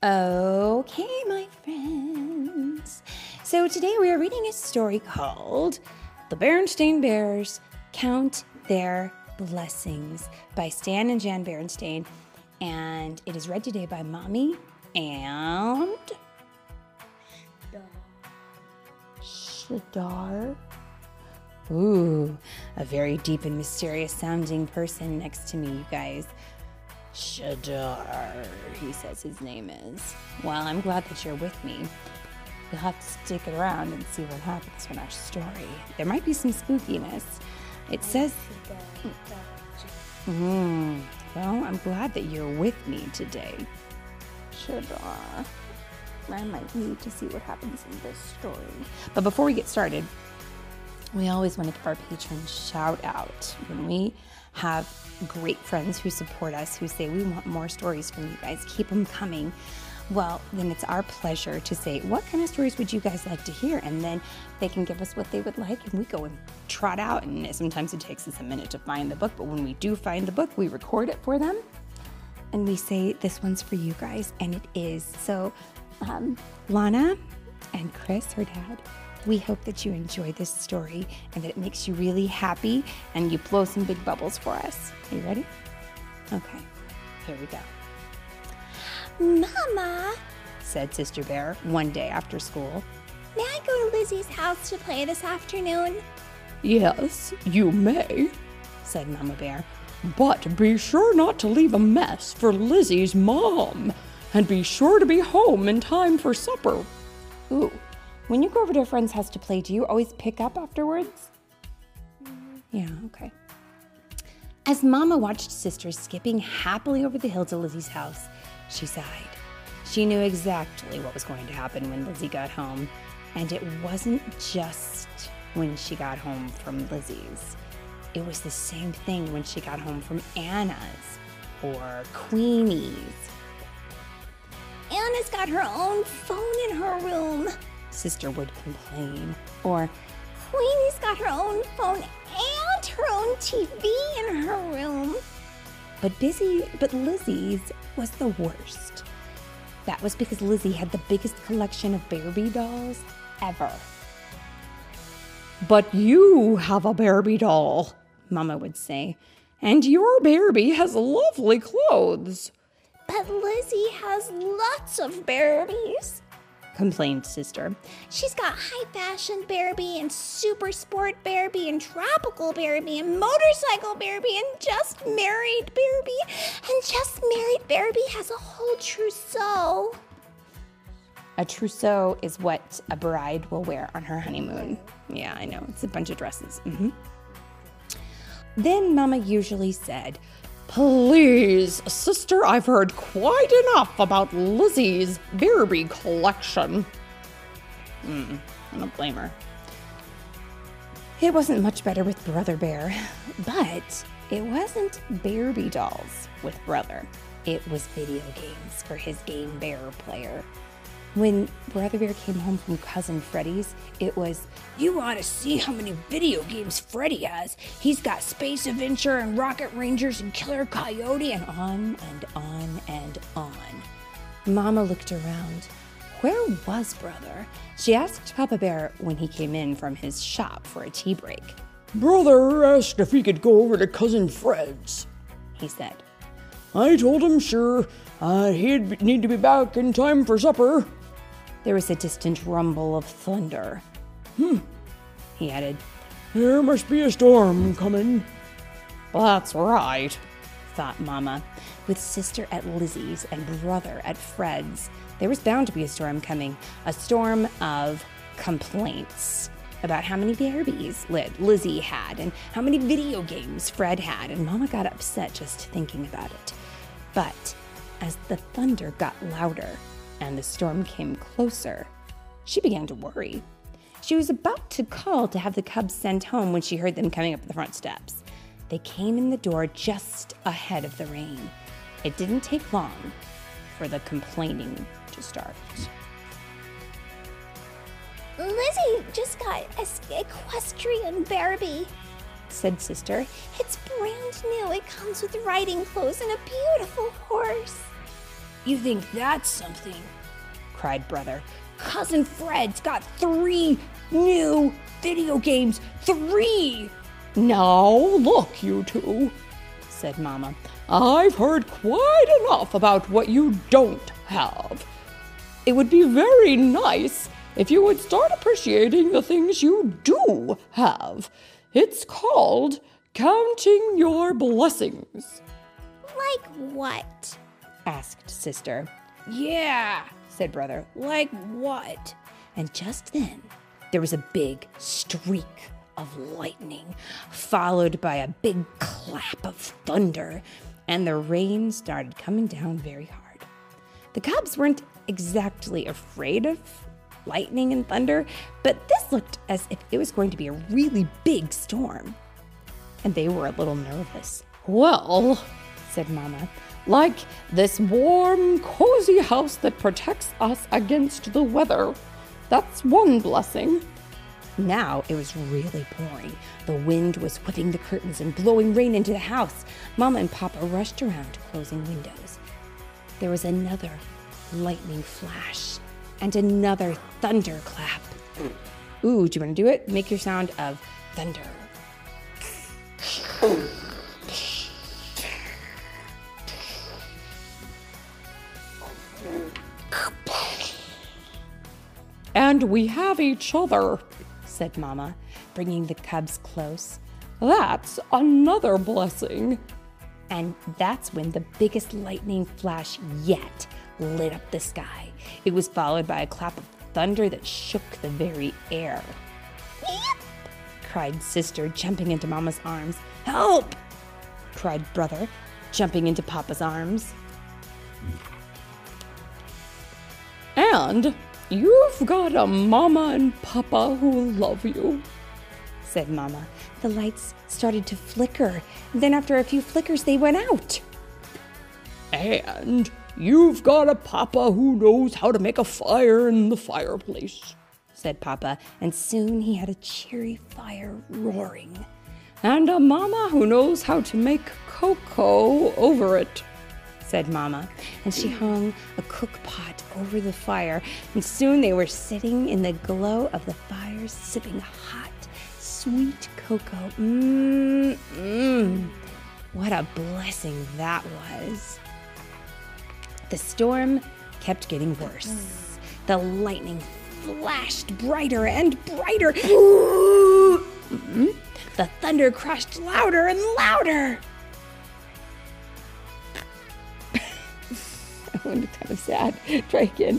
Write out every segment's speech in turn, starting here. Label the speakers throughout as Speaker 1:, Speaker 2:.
Speaker 1: Okay, my friends. So today we are reading a story called The Berenstain Bears Count Their Blessings by Stan and Jan Berenstain. And it is read today by Mommy and Shadar. Ooh, a very deep and mysterious sounding person next to me, you guys. Shadar, he says his name is. Well, I'm glad that you're with me. You'll have to stick it around and see what happens in our story. There might be some spookiness. It says... Well, I'm glad that you're with me today. Shadar. I might need to see what happens in this story. But before we get started, we always want to give our patrons shout out when we have great friends who support us, who say, we want more stories from you guys, keep them coming. Well, then it's our pleasure to say, what kind of stories would you guys like to hear? And then they can give us what they would like, and we go and trot out. And sometimes it takes us a minute to find the book, but when we do find the book, we record it for them. And we say, this one's for you guys, and it is. So, Lana and Chris, her dad, we hope that you enjoy this story and that it makes you really happy and you blow some big bubbles for us. Are you ready? Okay, here we go.
Speaker 2: Mama,
Speaker 1: said Sister Bear one day after school.
Speaker 2: may I go to Lizzie's house to play this afternoon?
Speaker 3: Yes, you may,
Speaker 1: said Mama Bear.
Speaker 3: but be sure not to leave a mess for Lizzie's mom, and be sure to be home in time for supper.
Speaker 1: Ooh, when you go over to a friend's house to play, do you always pick up afterwards? Yeah, okay. As Mama watched Sister skipping happily over the hill to Lizzie's house, she sighed. She knew exactly what was going to happen when Lizzie got home, and it wasn't just when she got home from Lizzie's. It was the same thing when she got home from Anna's or Queenie's.
Speaker 2: Anna's got her own phone in her room.
Speaker 1: Sister would complain. Or,
Speaker 2: Queenie's got her own phone and her own TV in her room.
Speaker 1: But Lizzie's was the worst. That was because Lizzie had the biggest collection of Barbie dolls ever.
Speaker 3: But you have a Barbie doll,
Speaker 1: Mama would say.
Speaker 3: and your Barbie has lovely clothes.
Speaker 2: But Lizzie has lots of Barbies.
Speaker 1: Complained Sister.
Speaker 2: She's got high fashion Barbie and super sport Barbie and tropical Barbie and motorcycle Barbie and just married Barbie. And just married Barbie has a whole trousseau.
Speaker 1: A trousseau is what a bride will wear on her honeymoon. Yeah, I know. It's a bunch of dresses. Then Mama usually said,
Speaker 3: Please, Sister, I've heard quite enough about Lizzie's Barbie collection.
Speaker 1: I don't blame her. It wasn't much better with Brother Bear, but it wasn't Barbie dolls with Brother. It was video games for his Game Bear player. When Brother Bear came home from Cousin Freddy's, it was, you ought to see how many video games Freddy has. He's got Space Adventure and Rocket Rangers and Killer Coyote and on and on and on. Mama looked around. Where was Brother? She asked Papa Bear when he came in from his shop for a tea break.
Speaker 3: Brother asked if he could go over to Cousin Fred's,
Speaker 1: He said.
Speaker 3: I told him sure, he'd need to be back in time for supper.
Speaker 1: There was a distant rumble of thunder. He added.
Speaker 3: There must be a storm coming.
Speaker 1: That's right, thought Mama. With Sister at Lizzie's and Brother at Fred's, there was bound to be a storm coming. A storm of complaints about how many Barbies Lizzie had and how many video games Fred had, and Mama got upset just thinking about it. But as the thunder got louder and the storm came closer, she began to worry. She was about to call to have the cubs sent home when she heard them coming up the front steps. They came in the door just ahead of the rain. It didn't take long for the complaining to start.
Speaker 2: Lizzie just got an equestrian Barbie,
Speaker 1: said Sister.
Speaker 2: It's brand new. It comes with riding clothes and a beautiful horse.
Speaker 1: You think that's something? Cried Brother. Cousin Fred's got 3 new video games. 3!
Speaker 3: Now, look, you two, said Mama. I've heard quite enough about what you don't have. It would be very nice if you would start appreciating the things you do have. It's called counting your blessings.
Speaker 2: Like what?
Speaker 1: Asked Sister. Yeah, said Brother. Like what? And just then, there was a big streak of lightning, followed by a big clap of thunder, and the rain started coming down very hard. The cubs weren't exactly afraid of lightning and thunder, but this looked as if it was going to be a really big storm, and they were a little nervous.
Speaker 3: Well, said Mama, like this warm, cozy house that protects us against the weather. That's one blessing.
Speaker 1: Now it was really pouring. The wind was whipping the curtains and blowing rain into the house. Mama and Papa rushed around, closing windows. There was another lightning flash and another thunderclap. Ooh, do you want to do it? Make your sound of thunder.
Speaker 3: And we have each other,
Speaker 1: said Mama, bringing the cubs close.
Speaker 3: That's another blessing.
Speaker 1: And that's when the biggest lightning flash yet lit up the sky. It was followed by a clap of thunder that shook the very air.
Speaker 2: Yep.
Speaker 1: Cried Sister, jumping into Mama's arms. Help! Cried Brother, jumping into Papa's arms.
Speaker 3: And you've got a Mama and Papa who love you,
Speaker 1: said Mama. The lights started to flicker. Then after a few flickers, they went out.
Speaker 3: And you've got a Papa who knows how to make a fire in the fireplace,
Speaker 1: said Papa, and soon he had a cheery fire roaring.
Speaker 3: And a Mama who knows how to make cocoa over it,
Speaker 1: said Mama, and she hung a cook pot over the fire, and soon they were sitting in the glow of the fire, sipping hot, sweet cocoa. What a blessing that was. The storm kept getting worse. The lightning flashed brighter and brighter. The thunder crashed louder and louder. That one was kind of sad. Try again.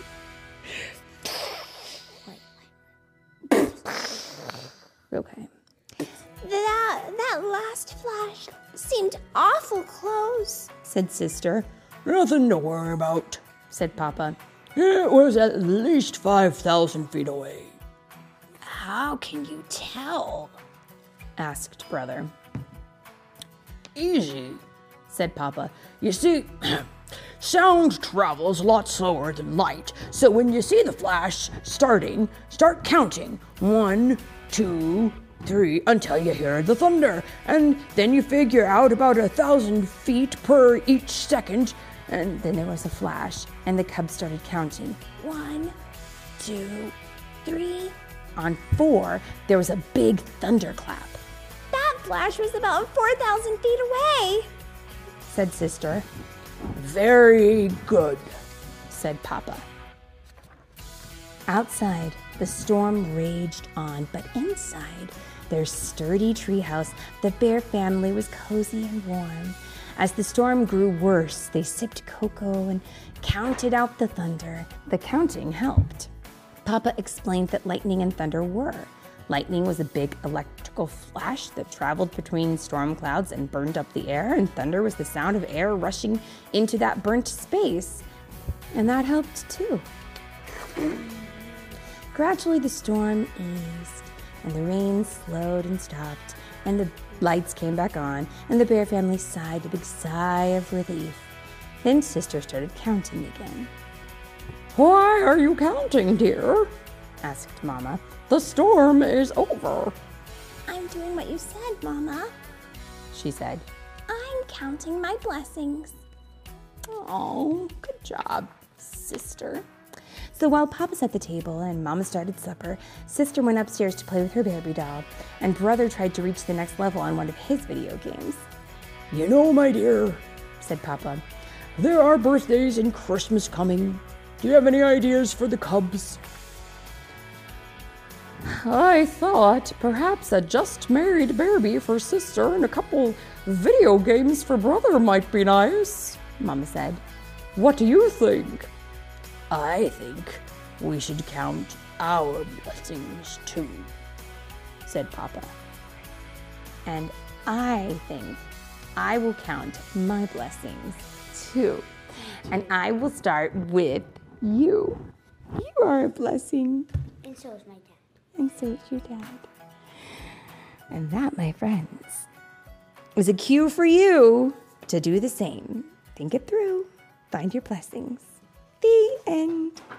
Speaker 1: Okay.
Speaker 2: That last flash seemed awful close,
Speaker 1: said Sister.
Speaker 3: Nothing to worry about,
Speaker 1: said Papa.
Speaker 3: It was at least 5,000 feet away.
Speaker 1: How can you tell? Asked Brother.
Speaker 3: Easy, said Papa. You see, sound travels a lot slower than light, so when you see the flash starting, start counting. 1, 2, 3, until you hear the thunder, and then you figure out about 1,000 feet per each second.
Speaker 1: And then there was a flash, and the cubs started counting. 1, 2, 3. On 4, there was a big thunderclap.
Speaker 2: That flash was about 4,000 feet away,
Speaker 1: said Sister.
Speaker 3: Very good,
Speaker 1: said Papa. Outside, the storm raged on, but inside their sturdy treehouse, the bear family was cozy and warm. As the storm grew worse, they sipped cocoa and counted out the thunder. The counting helped. Papa explained that lightning and thunder were. Lightning was a big electrical flash that traveled between storm clouds and burned up the air, and thunder was the sound of air rushing into that burnt space. And that helped too. Gradually the storm eased, and the rain slowed and stopped, and the lights came back on, and the bear family sighed a big sigh of relief. Then Sister started counting again.
Speaker 3: Why are you counting, dear?
Speaker 1: Asked Mama.
Speaker 3: The storm is over.
Speaker 2: I'm doing what you said, Mama.
Speaker 1: She said.
Speaker 2: I'm counting my blessings.
Speaker 1: Oh, good job, sister. So while Papa set the table and Mama started supper, Sister went upstairs to play with her Barbie doll, and Brother tried to reach the next level on one of his video games.
Speaker 3: You know, my dear,
Speaker 1: Said Papa.
Speaker 3: there are birthdays and Christmas coming. Do you have any ideas for the cubs? I thought perhaps a just married Barbie for sister and a couple video games for brother might be nice,
Speaker 1: Mama said.
Speaker 3: What do you think? I think we should count our blessings too,
Speaker 1: said Papa. And I think I will count my blessings too. And I will start with you. You are a blessing.
Speaker 2: And so is my dad.
Speaker 1: And so is your dad. And that, my friends, is a cue for you to do the same. Think it through. Find your blessings. The end.